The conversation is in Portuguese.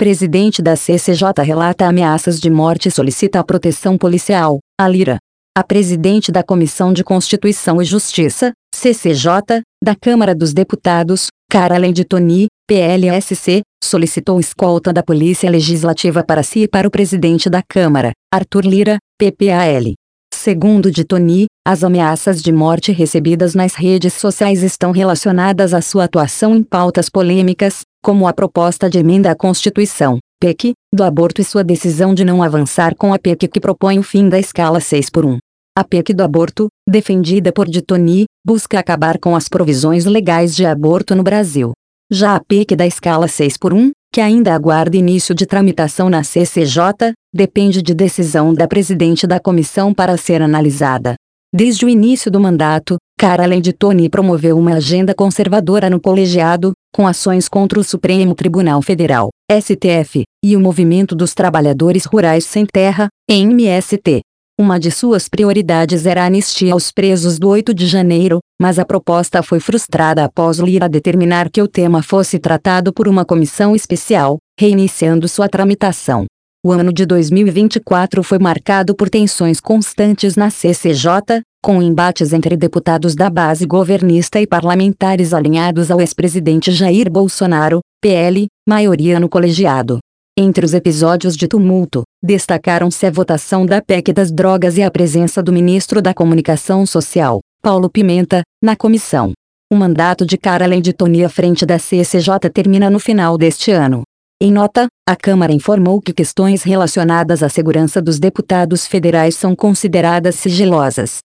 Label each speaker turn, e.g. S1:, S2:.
S1: Presidente da CCJ relata ameaças de morte e solicita a proteção policial. A Lira. A presidente da Comissão de Constituição e Justiça, CCJ, da Câmara dos Deputados, Carolyn de Toni, PLSC, solicitou escolta da Polícia Legislativa para si e para o presidente da Câmara, Arthur Lira, PPAL. Segundo de Toni, as ameaças de morte recebidas nas redes sociais estão relacionadas à sua atuação em pautas polêmicas, como a proposta de emenda à Constituição, PEC, do aborto e sua decisão de não avançar com a PEC que propõe o fim da escala 6x1. A PEC do aborto, defendida por de Toni, busca acabar com as provisões legais de aborto no Brasil. Já a PEC da escala 6x1, que ainda aguarda início de tramitação na CCJ, depende de decisão da presidente da comissão para ser analisada. Desde o início do mandato, Carolyn de Toni promoveu uma agenda conservadora no colegiado, com ações contra o Supremo Tribunal Federal, STF, e o Movimento dos Trabalhadores Rurais Sem Terra, MST. Uma de suas prioridades era a anistia aos presos do 8 de janeiro, mas a proposta foi frustrada após Lira determinar que o tema fosse tratado por uma comissão especial, reiniciando sua tramitação. O ano de 2024 foi marcado por tensões constantes na CCJ, com embates entre deputados da base governista e parlamentares alinhados ao ex-presidente Jair Bolsonaro, PL, maioria no colegiado. Entre os episódios de tumulto, destacaram-se a votação da PEC das drogas e a presença do ministro da Comunicação Social, Paulo Pimenta, na comissão. O mandato de Carolyn de Toni à frente da CCJ termina no final deste ano. Em nota, a Câmara informou que questões relacionadas à segurança dos deputados federais são consideradas sigilosas.